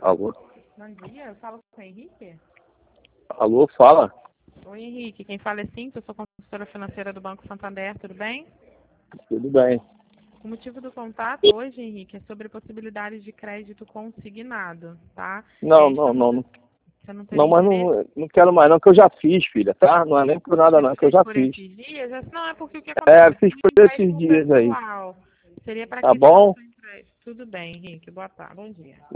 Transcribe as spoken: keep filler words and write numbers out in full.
Alô? Bom dia, eu falo com o Henrique. Alô, fala. Oi, Henrique, quem fala é Cintia, eu sou consultora financeira do Banco Santander, tudo bem? Tudo bem. O motivo do contato hoje, Henrique, é sobre possibilidades de crédito consignado, tá? Não, É, não, estamos... não. Não, Você não não teria mas interesse? não, não quero mais não, que eu já fiz, filha, tá? Não é nem por nada não, Você que eu fez já por fiz. esses dias? Essa não é porque o que É, acontece? fiz Seria por um esses empréstimo dias aí. pessoal. Seria para Tá quitar o bom? seu empréstimo. Tudo bem, Henrique. Boa tarde. Bom dia.